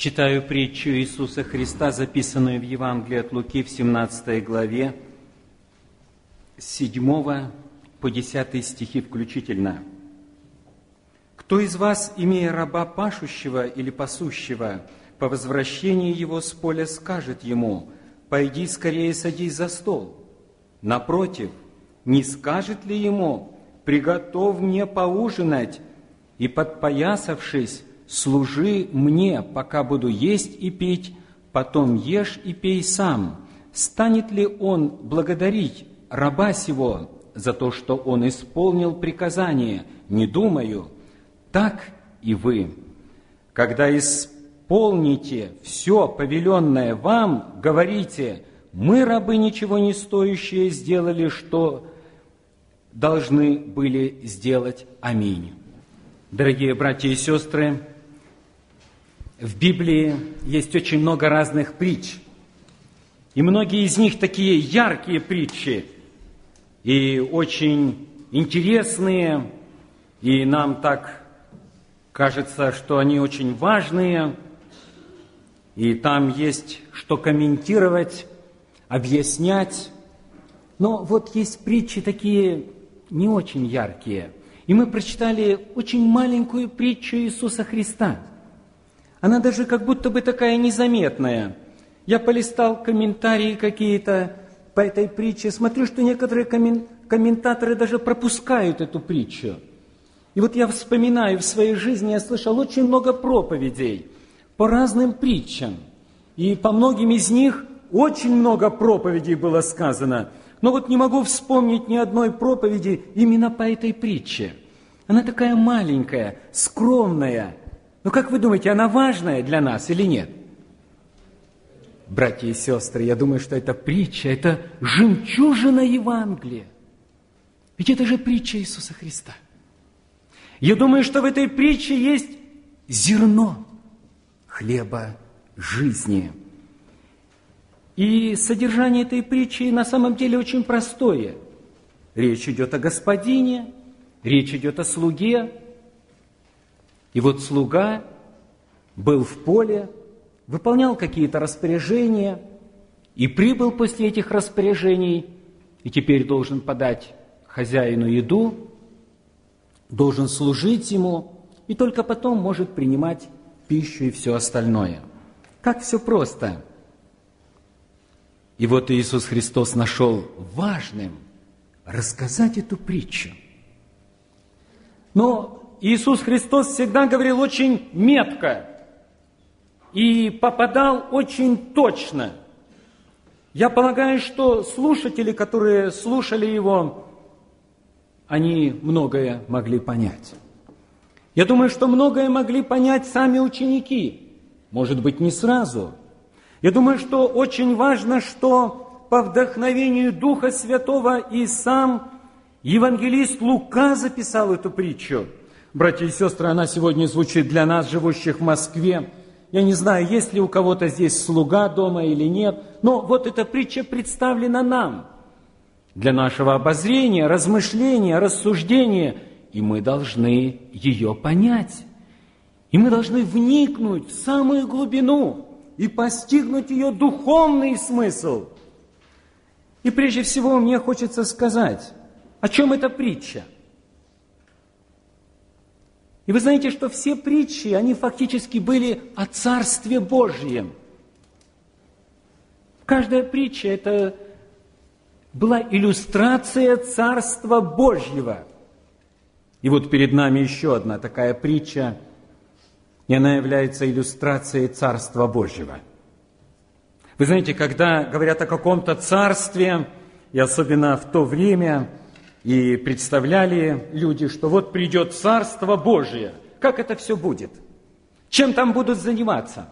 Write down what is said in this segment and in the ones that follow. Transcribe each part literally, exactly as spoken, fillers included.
Читаю притчу Иисуса Христа, записанную в Евангелии от Луки в семнадцатой главе, с седьмого по десятый стихи включительно. «Кто из вас, имея раба пашущего или пасущего, по возвращении его с поля скажет ему: пойди скорее садись за стол? Напротив, не скажет ли ему: приготовь мне поужинать, и, подпоясавшись, служи мне, пока буду есть и пить, потом ешь и пей сам? Станет ли он благодарить раба сего за то, что он исполнил приказание? Не думаю. Так и вы, когда исполните все повеленное вам, говорите: мы, рабы ничего не стоящие, сделали, что должны были сделать. Аминь». Дорогие братья и сестры, в Библии есть очень много разных притч, и многие из них такие яркие притчи, и очень интересные, и нам так кажется, что они очень важные, и там есть что комментировать, объяснять. Но вот есть притчи такие не очень яркие. И мы прочитали очень маленькую притчу Иисуса Христа. Она даже как будто бы такая незаметная. Я полистал комментарии какие-то по этой притче, смотрю, что некоторые коммен... комментаторы даже пропускают эту притчу. И вот я вспоминаю, в своей жизни я слышал очень много проповедей по разным притчам. И по многим из них очень много проповедей было сказано. Но вот не могу вспомнить ни одной проповеди именно по этой притче. Она такая маленькая, скромная. Но как вы думаете, она важная для нас или нет? Братья и сестры, я думаю, что эта притча, это жемчужина Евангелия. Ведь это же притча Иисуса Христа. Я думаю, что в этой притче есть зерно хлеба жизни. И содержание этой притчи на самом деле очень простое. Речь идет о господине, речь идет о слуге. И вот слуга был в поле, выполнял какие-то распоряжения, и прибыл после этих распоряжений, и теперь должен подать хозяину еду, должен служить ему, и только потом может принимать пищу и все остальное. Как все просто. И вот Иисус Христос нашел важным рассказать эту притчу. Но Иисус Христос всегда говорил очень метко и попадал очень точно. Я полагаю, что слушатели, которые слушали Его, они многое могли понять. Я думаю, что многое могли понять сами ученики. Может быть, не сразу. Я думаю, что очень важно, что по вдохновению Духа Святого и сам евангелист Лука записал эту притчу. Братья и сестры, она сегодня звучит для нас, живущих в Москве. Я не знаю, есть ли у кого-то здесь слуга дома или нет, но вот эта притча представлена нам для нашего обозрения, размышления, рассуждения, и мы должны ее понять. И мы должны вникнуть в самую глубину и постигнуть ее духовный смысл. И прежде всего мне хочется сказать, о чем эта притча. И вы знаете, что все притчи, они фактически были о Царстве Божьем. Каждая притча – это была иллюстрация Царства Божьего. И вот перед нами еще одна такая притча, и она является иллюстрацией Царства Божьего. Вы знаете, когда говорят о каком-то царстве, и особенно в то время, и представляли люди, что вот придет Царство Божие. Как это все будет? Чем там будут заниматься?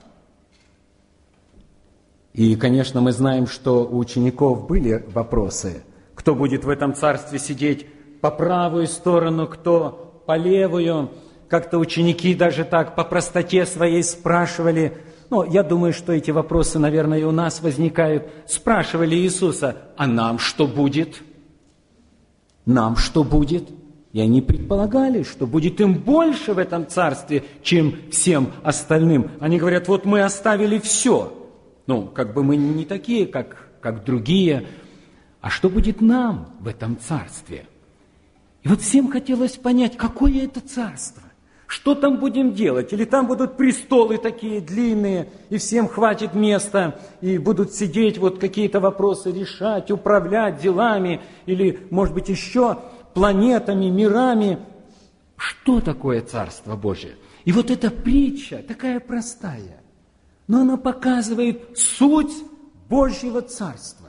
И, конечно, мы знаем, что у учеников были вопросы. Кто будет в этом царстве сидеть по правую сторону, кто по левую? Как-то ученики даже так по простоте своей спрашивали. Но я думаю, что эти вопросы, наверное, и у нас возникают. Спрашивали Иисуса: а нам что будет? Нам что будет? И они предполагали, что будет им больше в этом царстве, чем всем остальным. Они говорят, вот мы оставили все. Ну, как бы мы не такие, как, как другие. А что будет нам в этом царстве? И вот всем хотелось понять, какое это царство. Что там будем делать? Или там будут престолы такие длинные, и всем хватит места, и будут сидеть, вот какие-то вопросы решать, управлять делами, или, может быть, еще планетами, мирами. Что такое Царство Божие? И вот эта притча такая простая, но она показывает суть Божьего Царства.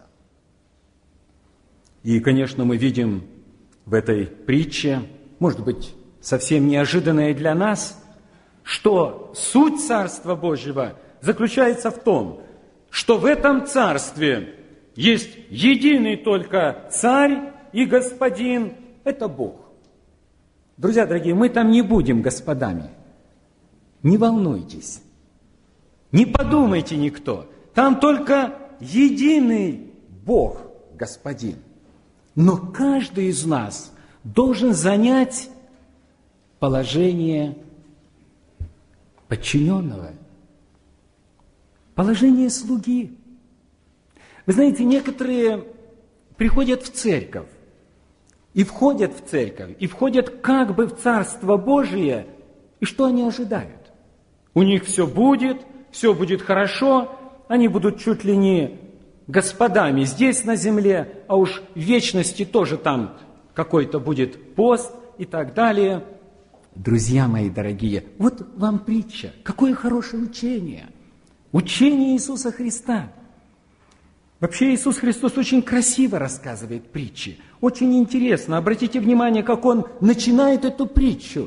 И, конечно, мы видим в этой притче, может быть, совсем неожиданное для нас, что суть Царства Божьего заключается в том, что в этом Царстве есть единый только Царь и Господин – это Бог. Друзья дорогие, мы там не будем господами. Не волнуйтесь, не подумайте никто. Там только единый Бог, Господин. Но каждый из нас должен занять положение подчиненного, положение слуги. Вы знаете, некоторые приходят в церковь, и входят в церковь, и входят как бы в Царство Божие, и что они ожидают? У них все будет, все будет хорошо, они будут чуть ли не господами здесь на земле, а уж в вечности тоже там какой-то будет пост и так далее. Друзья мои дорогие, вот вам притча. Какое хорошее учение. Учение Иисуса Христа. Вообще Иисус Христос очень красиво рассказывает притчи. Очень интересно. Обратите внимание, как Он начинает эту притчу.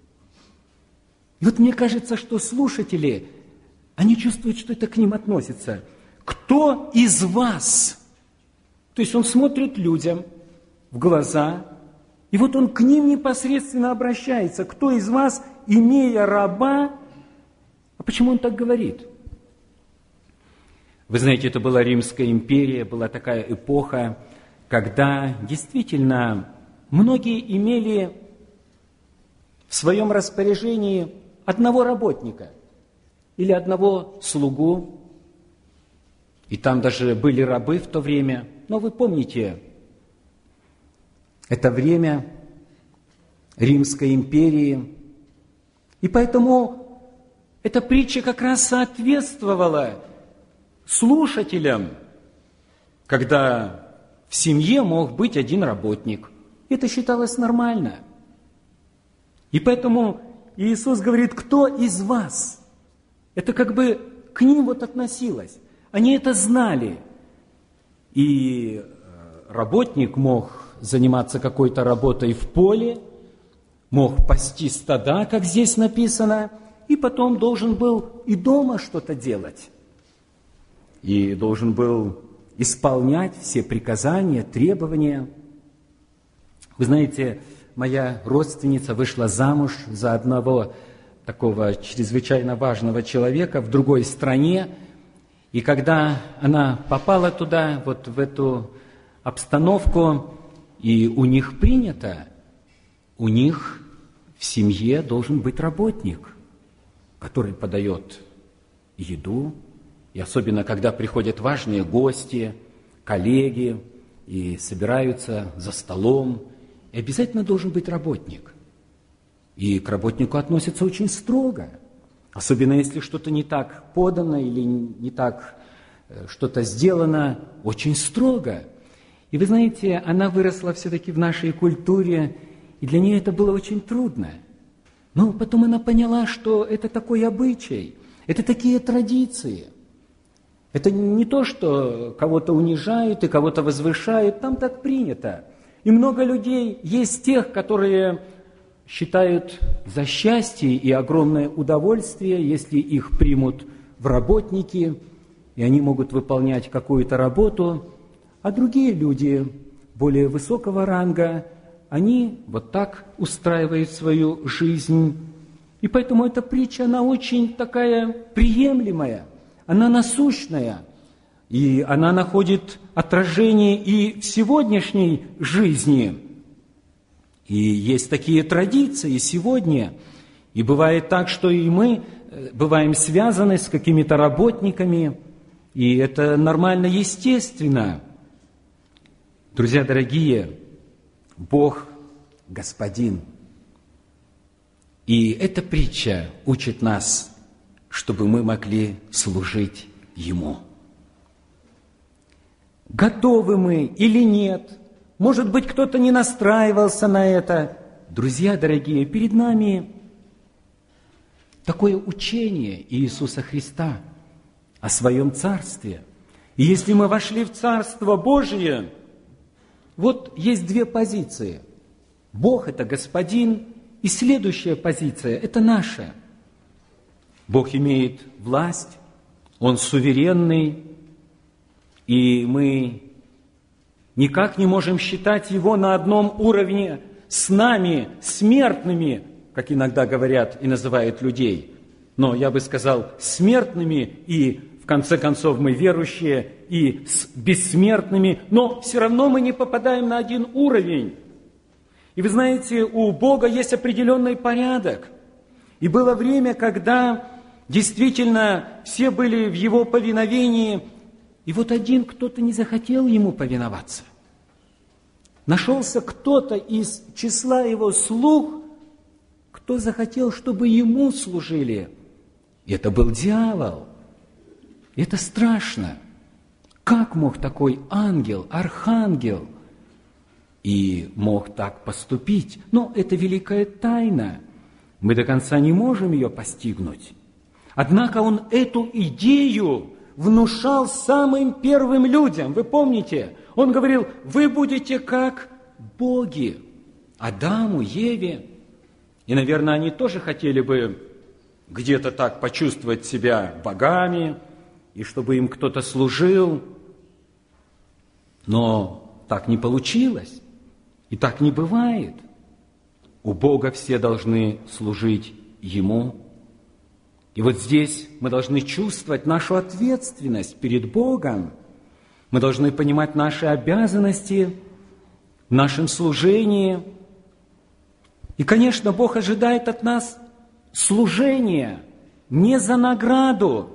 И вот мне кажется, что слушатели, они чувствуют, что это к ним относится. Кто из вас? То есть Он смотрит людям в глаза, и вот Он к ним непосредственно обращается. Кто из вас, имея раба... А почему Он так говорит? Вы знаете, это была Римская империя, была такая эпоха, когда действительно многие имели в своем распоряжении одного работника или одного слугу. И там даже были рабы в то время. Но вы помните, это время Римской империи. И поэтому эта притча как раз соответствовала слушателям, когда в семье мог быть один работник. Это считалось нормально. И поэтому Иисус говорит, кто из вас? Это как бы к ним вот относилось. Они это знали. И работник мог заниматься какой-то работой в поле, мог пасти стада, как здесь написано, и потом должен был и дома что-то делать. И должен был исполнять все приказания, требования. Вы знаете, моя родственница вышла замуж за одного такого чрезвычайно важного человека в другой стране. И когда она попала туда, вот в эту обстановку, и у них принято, у них в семье должен быть работник, который подает еду, и особенно, когда приходят важные гости, коллеги, и собираются за столом, и обязательно должен быть работник. И к работнику относятся очень строго, особенно если что-то не так подано или не так что-то сделано, очень строго. И вы знаете, она выросла все-таки в нашей культуре, и для нее это было очень трудно. Но потом она поняла, что это такой обычай, это такие традиции. Это не то, что кого-то унижают и кого-то возвышают, там так принято. И много людей есть тех, которые считают за счастье и огромное удовольствие, если их примут в работники, и они могут выполнять какую-то работу, а другие люди более высокого ранга, они вот так устраивают свою жизнь. И поэтому эта притча, она очень такая приемлемая, она насущная, и она находит отражение и в сегодняшней жизни. И есть такие традиции сегодня. И бывает так, что и мы бываем связаны с какими-то работниками, и это нормально, естественно. Друзья дорогие, Бог – Господин. И эта притча учит нас, чтобы мы могли служить Ему. Готовы мы или нет? Может быть, кто-то не настраивался на это. Друзья дорогие, перед нами такое учение Иисуса Христа о Своем Царстве. И если мы вошли в Царство Божие, вот есть две позиции. Бог – это Господин, и следующая позиция – это наша. Бог имеет власть, Он суверенный, и мы никак не можем считать Его на одном уровне с нами, смертными, как иногда говорят и называют людей. Но я бы сказал, смертными, и в конце концов мы верующие, и с бессмертными, но все равно мы не попадаем на один уровень. И вы знаете, у Бога есть определенный порядок. И было время, когда действительно все были в Его повиновении, и вот один кто-то не захотел Ему повиноваться. Нашелся кто-то из числа Его слуг, кто захотел, чтобы Ему служили. И это был дьявол. И это страшно. Как мог такой ангел, архангел, и мог так поступить? Но это великая тайна. Мы до конца не можем ее постигнуть. Однако он эту идею внушал самым первым людям. Вы помните? Он говорил, вы будете как боги. Адаму, Еве. И, наверное, они тоже хотели бы где-то так почувствовать себя богами, и чтобы им кто-то служил. Но так не получилось. И так не бывает. У Бога все должны служить Ему. И вот здесь мы должны чувствовать нашу ответственность перед Богом. Мы должны понимать наши обязанности в нашем служении. И, конечно, Бог ожидает от нас служения не за награду.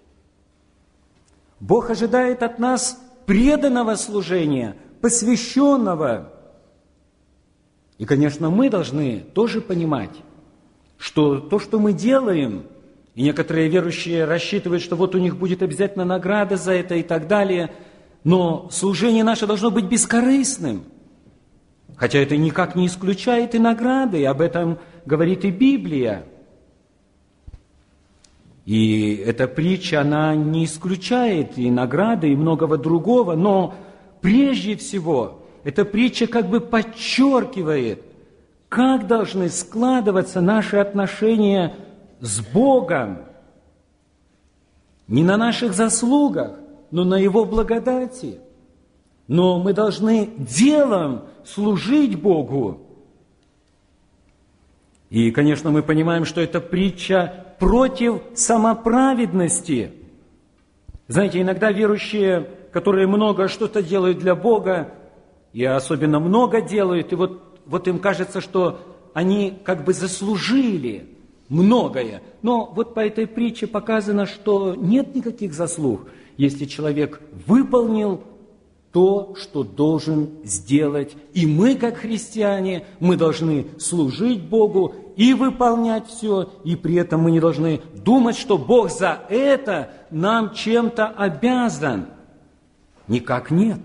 Бог ожидает от нас преданного служения, посвященного. И, конечно, мы должны тоже понимать, что то, что мы делаем, и некоторые верующие рассчитывают, что вот у них будет обязательно награда за это и так далее, но служение наше должно быть бескорыстным. Хотя это никак не исключает и награды, и об этом говорит и Библия. И эта притча, она не исключает и награды, и многого другого, но прежде всего эта притча как бы подчеркивает, как должны складываться наши отношения с Богом. Не на наших заслугах, но на Его благодати. Но мы должны делом служить Богу. И, конечно, мы понимаем, что это притча против самоправедности. Знаете, иногда верующие, которые много что-то делают для Бога, и особенно много делают, и вот, вот им кажется, что они как бы заслужили многое. Но вот по этой притче показано, что нет никаких заслуг, если человек выполнил то, что должен сделать. И мы, как христиане, мы должны служить Богу и выполнять все, и при этом мы не должны думать, что Бог за это нам чем-то обязан. Никак нет.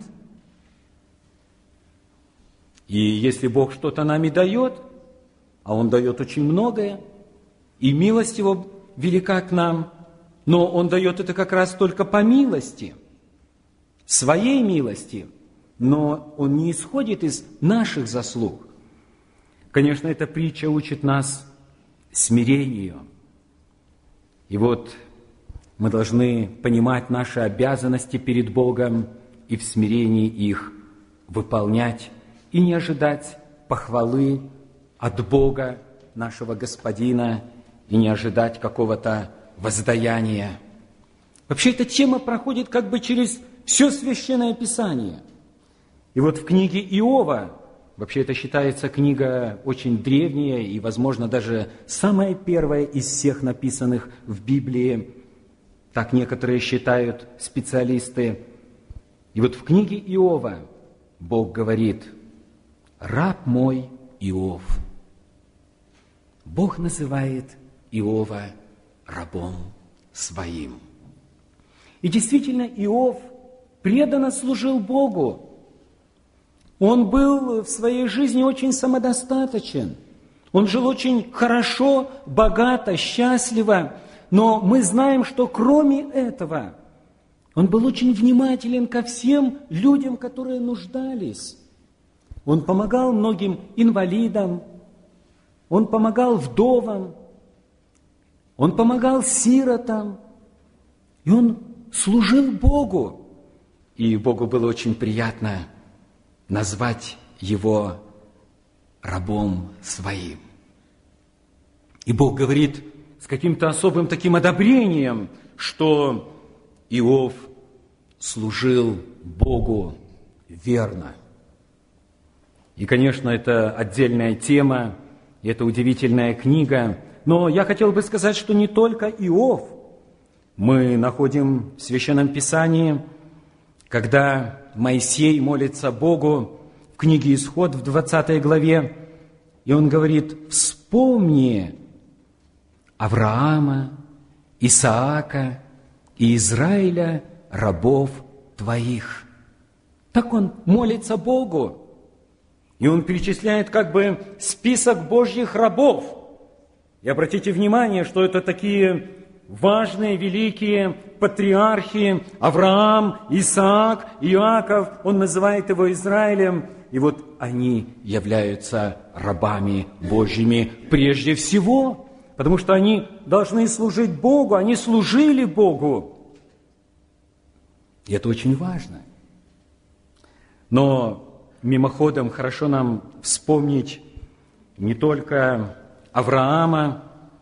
И если Бог что-то нам и дает, а Он дает очень многое, и милость Его велика к нам, но Он дает это как раз только по милости, своей милости, но Он не исходит из наших заслуг. Конечно, эта притча учит нас смирению. И вот мы должны понимать наши обязанности перед Богом и в смирении их выполнять, и не ожидать похвалы от Бога, нашего Господина, и не ожидать какого-то воздаяния. Вообще, эта тема проходит как бы через все Священное Писание. И вот в книге Иова Вообще это считается книга очень древняя и, возможно, даже самая первая из всех написанных в Библии. Так некоторые считают специалисты. И вот в книге Иова Бог говорит: «Раб мой Иов». Бог называет Иова рабом своим. И действительно, Иов преданно служил Богу. Он был в своей жизни очень самодостаточен. Он жил очень хорошо, богато, счастливо. Но мы знаем, что кроме этого, он был очень внимателен ко всем людям, которые нуждались. Он помогал многим инвалидам, он помогал вдовам, он помогал сиротам, и он служил Богу. И Богу было очень приятно назвать его рабом своим. И Бог говорит с каким-то особым таким одобрением, что Иов служил Богу верно. И, конечно, это отдельная тема, и это удивительная книга. Но я хотел бы сказать, что не только Иов. Мы находим в Священном Писании, когда Моисей молится Богу в книге Исход в двадцатой главе, и он говорит: «Вспомни Авраама, Исаака и Израиля, рабов твоих». Так он молится Богу. И он перечисляет как бы список Божьих рабов. И обратите внимание, что это такие важные, великие патриархи: Авраам, Исаак, Иаков. Он называет его Израилем. И вот они являются рабами Божьими прежде всего, потому что они должны служить Богу, они служили Богу. И это очень важно. Но мимоходом хорошо нам вспомнить не только Авраама,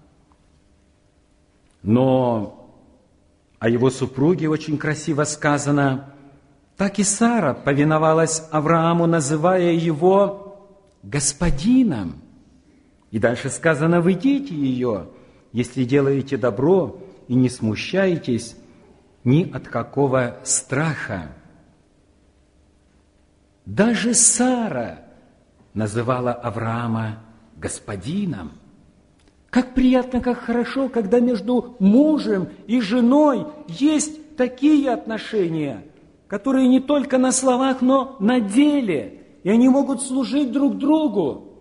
но о его супруге очень красиво сказано: «Так и Сара повиновалась Аврааму, называя его господином». И дальше сказано: «Ведите ее, если делаете добро, и не смущаетесь ни от какого страха». Даже Сара называла Авраама господином. Как приятно, как хорошо, когда между мужем и женой есть такие отношения, которые не только на словах, но на деле, и они могут служить друг другу.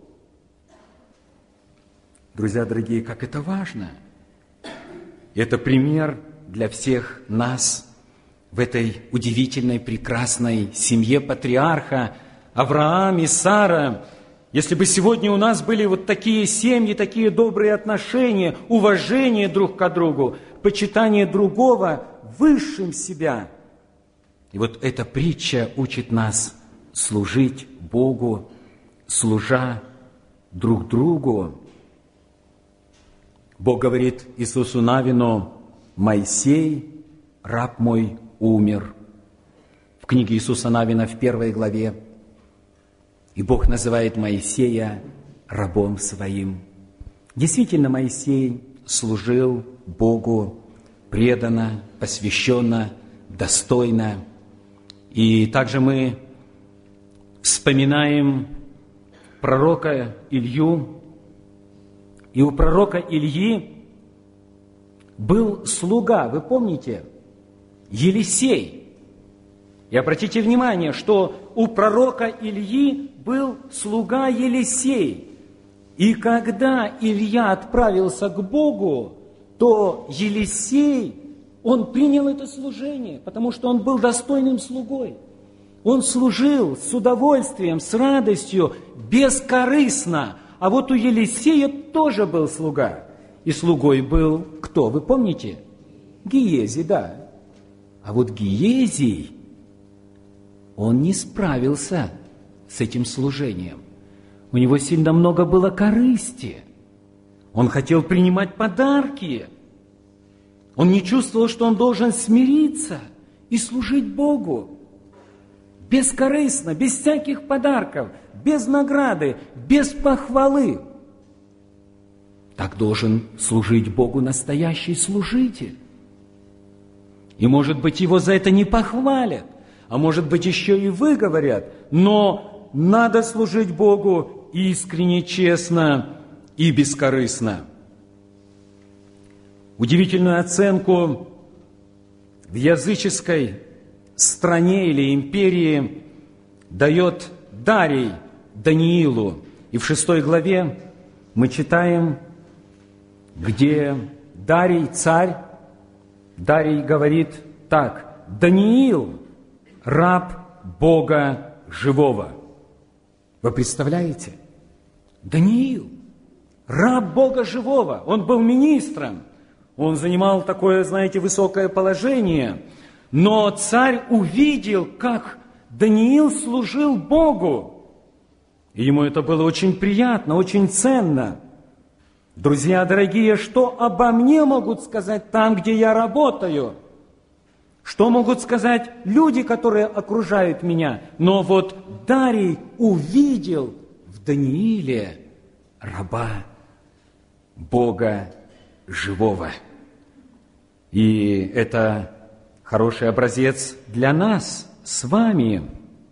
Друзья дорогие, как это важно! Это пример для всех нас в этой удивительной, прекрасной семье патриарха Авраам и Сара. Если бы сегодня у нас были вот такие семьи, такие добрые отношения, уважение друг к другу, почитание другого высшим себя. И вот эта притча учит нас служить Богу, служа друг другу. Бог говорит Иисусу Навину: «Моисей, раб мой, умер». В книге Иисуса Навина в первой главе. И Бог называет Моисея рабом своим. Действительно, Моисей служил Богу преданно, посвященно, достойно. И также мы вспоминаем пророка Илью. И у пророка Ильи был слуга, вы помните, Елисей. И обратите внимание, что у пророка Ильи был слуга Елисей. И когда Илья отправился к Богу, то Елисей, он принял это служение, потому что он был достойным слугой. Он служил с удовольствием, с радостью, бескорыстно. А вот у Елисея тоже был слуга. И слугой был кто, вы помните? Гиези, да. А вот Гиезий, он не справился с этим служением. У него сильно много было корысти. Он хотел принимать подарки. Он не чувствовал, что он должен смириться и служить Богу. бескорыстно, без всяких подарков, без награды, без похвалы. Так должен служить Богу настоящий служитель. И, может быть, его за это не похвалят, а может быть, еще и выговорят, но надо служить Богу искренне, честно и бескорыстно. Удивительную оценку в языческой стране или империи дает Дарий Даниилу. И в шестой главе мы читаем, где Дарий, царь, Дарий говорит так: «Даниил, раб Бога живого». Вы представляете? Даниил, раб Бога живого. Он был министром. Он занимал такое, знаете, высокое положение. Но царь увидел, как Даниил служил Богу. И ему это было очень приятно, очень ценно. Друзья дорогие, что обо мне могут сказать там, где я работаю? Что могут сказать люди, которые окружают меня? Но вот Дарий увидел в Данииле раба Бога живого. И это хороший образец для нас с вами.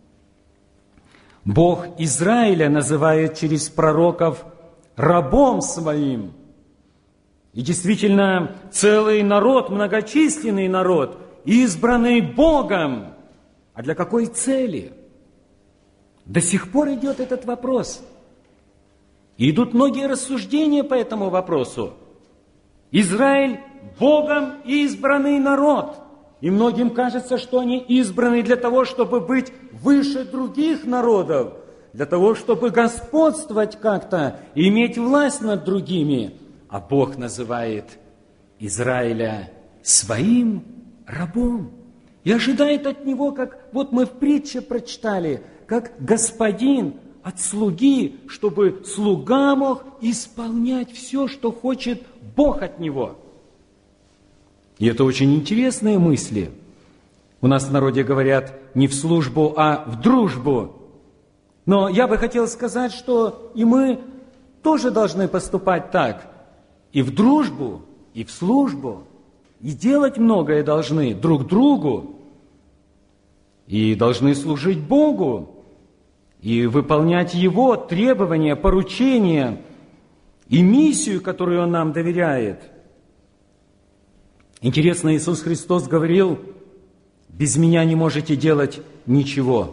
Бог Израиля называет через пророков рабом своим. И действительно, целый народ, многочисленный народ, избранный Богом. А для какой цели? До сих пор идет этот вопрос. И идут многие рассуждения по этому вопросу. Израиль Богом избранный народ. И многим кажется, что они избраны для того, чтобы быть выше других народов, для того, чтобы господствовать как-то и иметь власть над другими. А Бог называет Израиля своим рабом и ожидает от него, как вот мы в притче прочитали, как господин от слуги, чтобы слуга мог исполнять все, что хочет Бог от него. И это очень интересные мысли. У нас в народе говорят не в службу, а в дружбу. Но я бы хотел сказать, что и мы тоже должны поступать так. И в дружбу, и в службу. И делать многое должны друг другу. И должны служить Богу. И выполнять Его требования, поручения и миссию, которую Он нам доверяет. Интересно, Иисус Христос говорил: «Без Меня не можете делать ничего».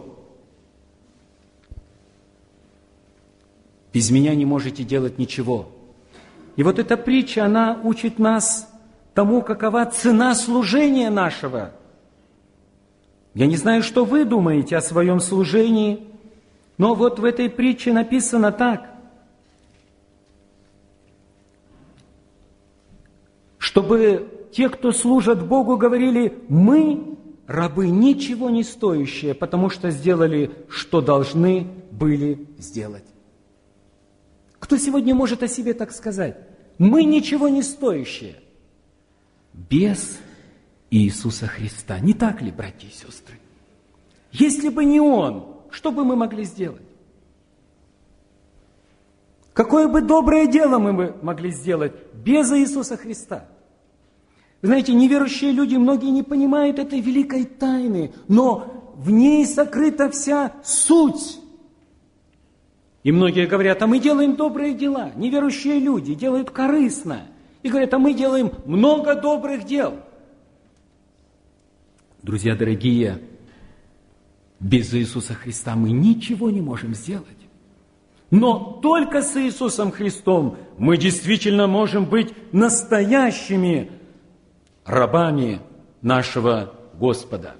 Без Меня не можете делать ничего. И вот эта притча, она учит нас тому, какова цена служения нашего. Я не знаю, что вы думаете о своем служении, но вот в этой притче написано так: чтобы те, кто служат Богу, говорили: мы, рабы, ничего не стоящие, потому что сделали, что должны были сделать. Кто сегодня может о себе так сказать? Мы ничего не стоящие. Без Иисуса Христа. Не так ли, братья и сестры? Если бы не Он, что бы мы могли сделать? Какое бы доброе дело мы бы могли сделать без Иисуса Христа? Вы знаете, неверующие люди, многие не понимают этой великой тайны, но в ней сокрыта вся суть. И многие говорят: а мы делаем добрые дела. Неверующие люди делают корыстно. И говорят: а мы делаем много добрых дел. Друзья дорогие, без Иисуса Христа мы ничего не можем сделать. Но только с Иисусом Христом мы действительно можем быть настоящими рабами нашего Господа.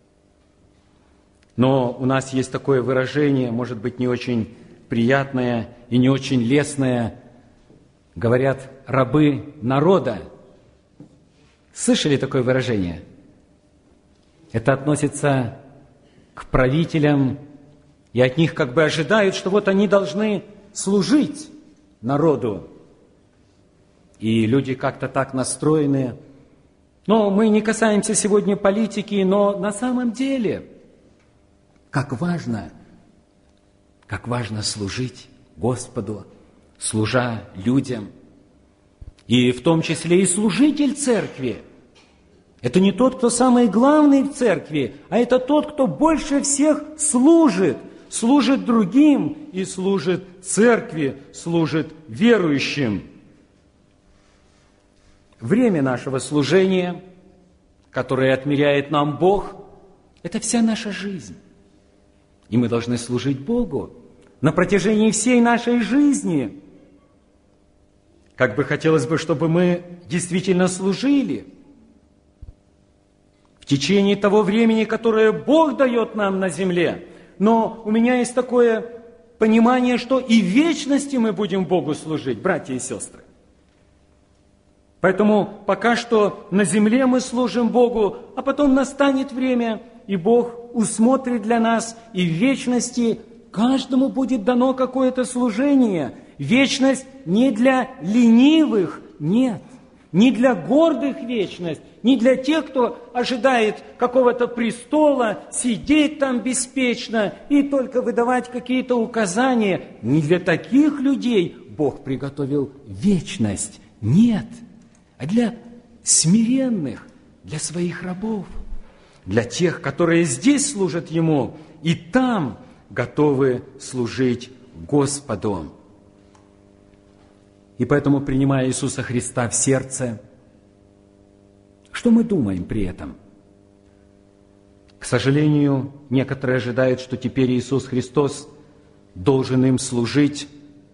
Но у нас есть такое выражение, может быть, не очень приятное и не очень лестное. Говорят: рабы народа. Слышали такое выражение? Это относится к правителям, и от них как бы ожидают, что вот они должны служить народу. И люди как-то так настроены. Но мы не касаемся сегодня политики, но на самом деле как важно, как важно служить Господу, служа людям. И в том числе и служитель церкви. Это не тот, кто самый главный в церкви, а это тот, кто больше всех служит. Служит другим и служит церкви, служит верующим. Время нашего служения, которое отмеряет нам Бог, это вся наша жизнь. И мы должны служить Богу на протяжении всей нашей жизни. Как бы хотелось бы, чтобы мы действительно служили в течение того времени, которое Бог дает нам на земле. Но у меня есть такое понимание, что и в вечности мы будем Богу служить, братья и сестры. Поэтому пока что на земле мы служим Богу, а потом настанет время, и Бог усмотрит для нас, и в вечности каждому будет дано какое-то служение. Вечность не для ленивых, нет. Не для гордых вечность, не для тех, кто ожидает какого-то престола, сидеть там беспечно и только выдавать какие-то указания. Не для таких людей Бог приготовил вечность. Нет. А для смиренных, для своих рабов, для тех, которые здесь служат Ему и там готовы служить Господу. И поэтому, принимая Иисуса Христа в сердце, что мы думаем при этом? К сожалению, некоторые ожидают, что теперь Иисус Христос должен им служить.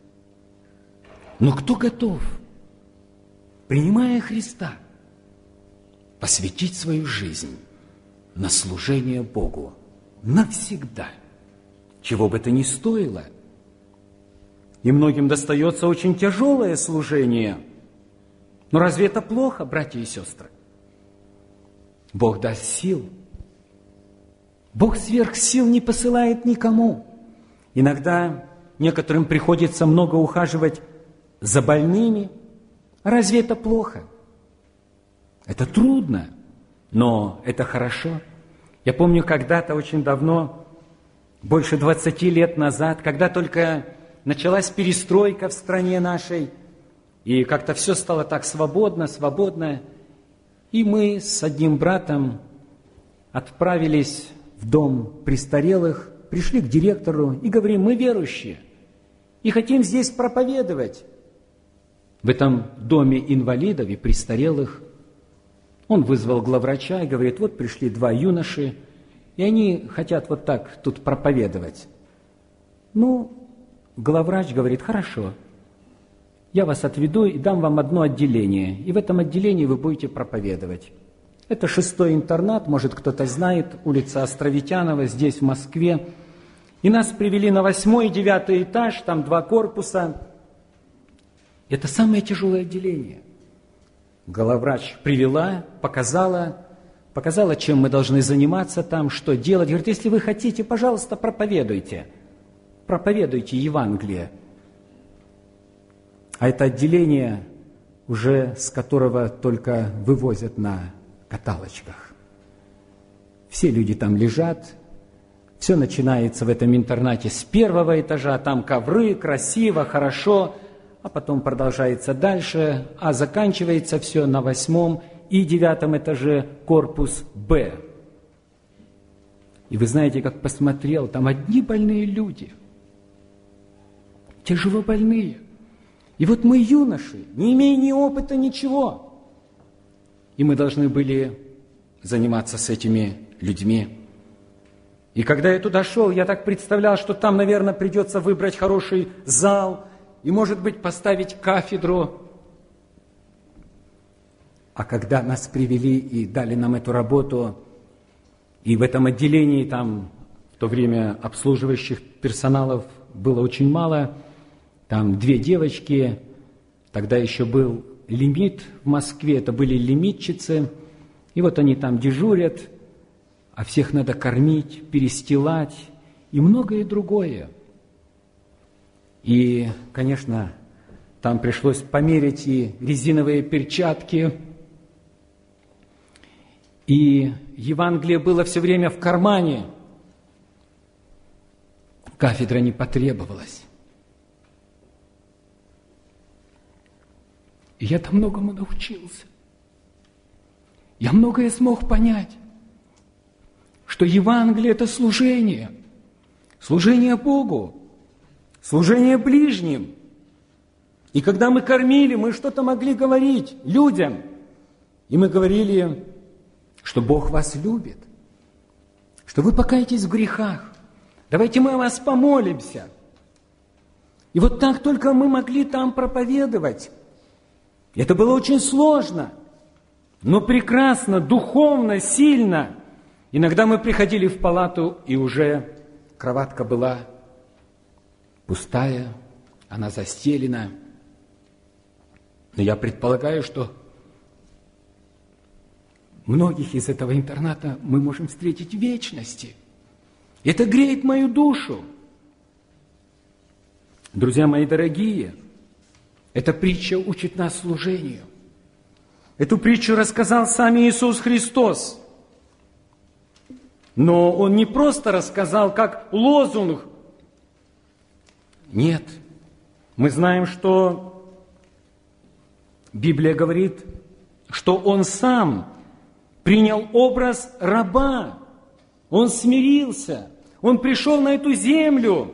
Но кто готов, принимая Христа, посвятить свою жизнь на служение Богу навсегда, чего бы это ни стоило? И многим достается очень тяжелое служение. Но разве это плохо, братья и сестры? Бог даст сил. Бог сверх сил не посылает никому. Иногда некоторым приходится много ухаживать за больными. Разве это плохо? Это трудно, но это хорошо. Я помню, когда-то очень давно, больше двадцати лет назад, когда только началась перестройка в стране нашей, и как-то все стало так свободно, свободно. И мы с одним братом отправились в дом престарелых, пришли к директору и говорим: мы верующие, и хотим здесь проповедовать. В этом доме инвалидов и престарелых. Он вызвал главврача и говорит: вот пришли два юноши, и они хотят вот так тут проповедовать. Ну, главврач говорит: хорошо, я вас отведу и дам вам одно отделение, и в этом отделении вы будете проповедовать. Это шестой интернат, может, кто-то знает, улица Островитянова, здесь, в Москве. И нас привели на восьмой и девятый этаж, там два корпуса. Это самое тяжелое отделение. Главврач привела, показала, показала, чем мы должны заниматься там, что делать. Говорит: если вы хотите, пожалуйста, проповедуйте. Проповедуйте Евангелие. А это отделение, уже с которого только вывозят на каталочках. Все люди там лежат. Все начинается в этом интернате с первого этажа. Там ковры, красиво, хорошо. А потом продолжается дальше. А заканчивается все на восьмом и девятом этаже, корпус Б. И вы знаете, как посмотрел, там одни больные люди. Тяжело больные. И вот мы юноши, не имея ни опыта, ничего. И мы должны были заниматься с этими людьми. И когда я туда шел, я так представлял, что там, наверное, придется выбрать хороший зал и, может быть, поставить кафедру. А когда нас привели и дали нам эту работу, и в этом отделении там в то время обслуживающих персоналов было очень мало, там две девочки, тогда еще был лимит в Москве, это были лимитчицы, и вот они там дежурят, а всех надо кормить, перестилать и многое другое. И, конечно, там пришлось померить и резиновые перчатки, и Евангелие было все время в кармане. кафедра не потребовалась. И я там многому научился. Я многое смог понять, что Евангелие – это служение, служение Богу, служение ближним. И когда мы кормили, мы что-то могли говорить людям. И мы говорили, что Бог вас любит, что вы покаетесь в грехах. Давайте мы о вас помолимся. И вот так только мы могли там проповедовать. Это было очень сложно, но прекрасно, духовно, сильно. Иногда мы приходили в палату, и уже кроватка была пустая, она застелена. Но я предполагаю, что многих из этого интерната мы можем встретить в вечности. Это греет мою душу. Друзья мои дорогие, эта притча учит нас служению. Эту притчу рассказал сам Иисус Христос. Но Он не просто рассказал как лозунг. Нет. Мы знаем, что Библия говорит, что Он сам принял образ раба. Он смирился. Он пришел на эту землю.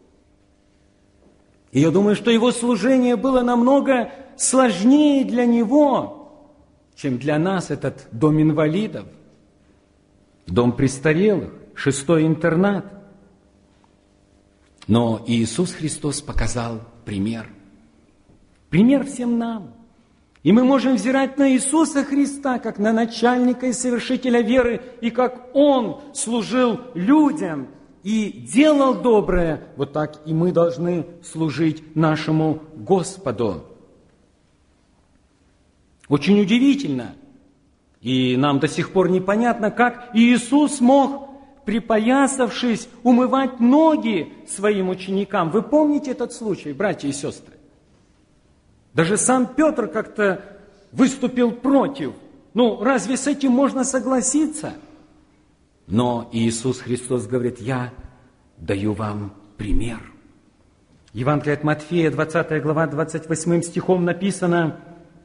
И я думаю, что Его служение было намного сложнее для Него, чем для нас этот дом инвалидов, дом престарелых, шестой интернат. Но Иисус Христос показал пример. Пример всем нам. И мы можем взирать на Иисуса Христа, как на начальника и совершителя веры, и как Он служил людям и делал доброе, вот так и мы должны служить нашему Господу. Очень удивительно, и нам до сих пор непонятно, как Иисус мог, припоясавшись, умывать ноги своим ученикам. Вы помните этот случай, братья и сестры? Даже сам Петр как-то выступил против. Ну, разве с этим можно согласиться? Но Иисус Христос говорит, я даю вам пример. Евангелие от Матфея, двадцатая глава, двадцать восьмым стихом написано,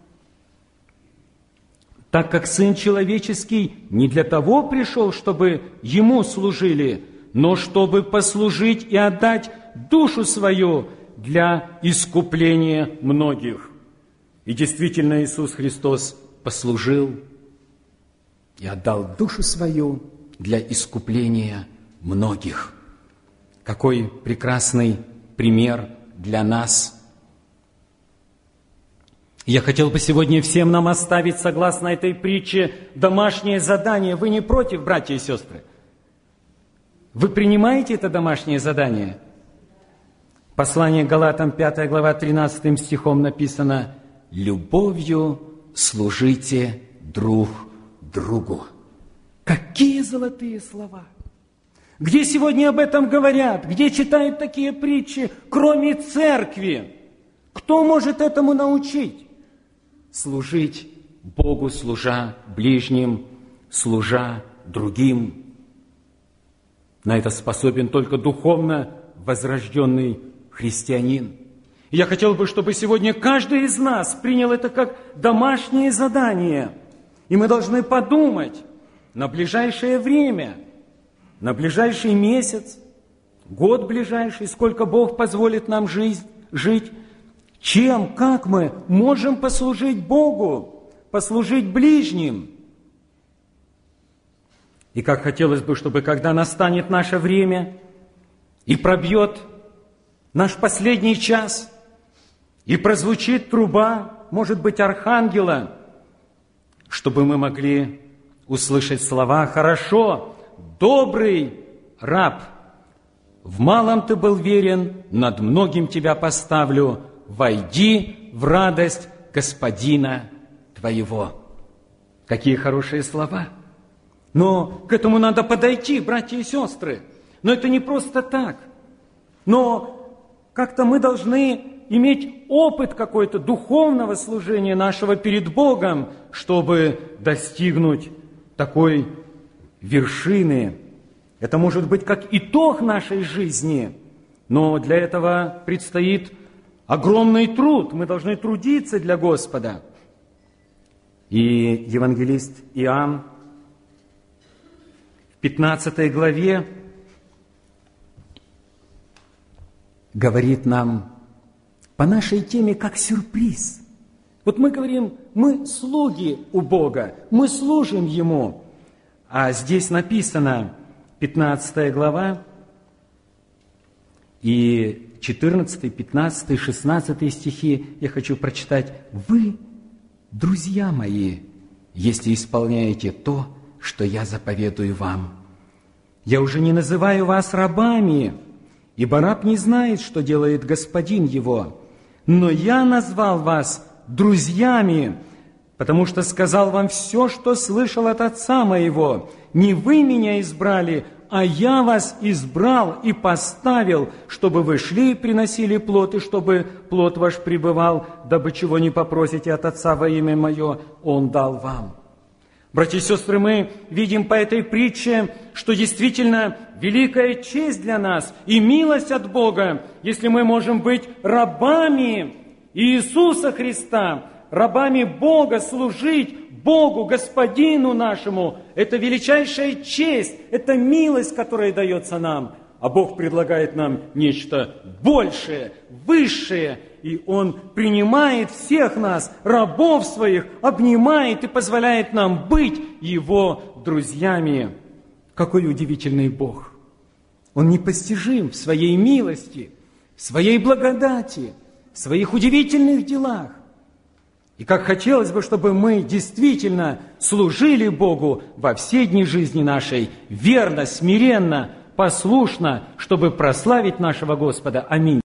так как Сын Человеческий не для того пришел, чтобы Ему служили, но чтобы послужить и отдать душу свою для искупления многих. И действительно Иисус Христос послужил и отдал душу свою для искупления многих. Какой прекрасный пример для нас. Я хотел бы сегодня всем нам оставить, согласно этой притче, домашнее задание. Вы не против, братья и сестры? Вы принимаете это домашнее задание? Послание Галатам, пятая глава, тринадцатым стихом написано: «Любовью служите друг другу». Какие золотые слова! Где сегодня об этом говорят? Где читают такие притчи, кроме церкви? Кто может этому научить? Служить Богу, служа ближним, служа другим. На это способен только духовно возрожденный христианин. И я хотел бы, чтобы сегодня каждый из нас принял это как домашнее задание. И мы должны подумать на ближайшее время, на ближайший месяц, год ближайший, сколько Бог позволит нам жизнь, жить, чем, как мы можем послужить Богу, послужить ближним. И как хотелось бы, чтобы когда настанет наше время и пробьет наш последний час, и прозвучит труба, может быть, архангела, чтобы мы могли услышать слова: «Хорошо, добрый раб, в малом ты был верен, над многим тебя поставлю, войди в радость Господина твоего». Какие хорошие слова! Но к этому надо подойти, братья и сестры. Но это не просто так. Но как-то мы должны иметь опыт какой-то духовного служения нашего перед Богом, чтобы достигнуть такой вершины. Это может быть как итог нашей жизни, Но для этого предстоит огромный труд. Мы должны трудиться для Господа. И евангелист Иоанн в пятнадцатой главе говорит нам по нашей теме как сюрприз. Вот мы говорим, мы слуги у Бога, мы служим Ему. А здесь написано, пятнадцатая глава, и четырнадцатый, пятнадцатый, шестнадцатый стихи я хочу прочитать. «Вы, друзья мои, если исполняете то, что я заповедую вам. Я уже не называю вас рабами, ибо раб не знает, что делает господин его, но я назвал вас друзьями, потому что сказал вам все, что слышал от Отца моего. Не вы меня избрали, а я вас избрал и поставил, чтобы вы шли и приносили плод, и чтобы плод ваш пребывал, дабы чего не попросите от Отца во имя Мое, Он дал вам». Братья и сестры, мы видим по этой притче, что действительно великая честь для нас и милость от Бога, если мы можем быть рабами Иисуса Христа, рабами Бога, служить Богу, Господину нашему. Это величайшая честь, это милость, которая дается нам. А Бог предлагает нам нечто большее, высшее. И Он принимает всех нас, рабов своих, обнимает и позволяет нам быть Его друзьями. Какой удивительный Бог! Он непостижим в своей милости, в своей благодати, в своих удивительных делах. И как хотелось бы, чтобы мы действительно служили Богу во все дни жизни нашей, верно, смиренно, послушно, чтобы прославить нашего Господа. Аминь.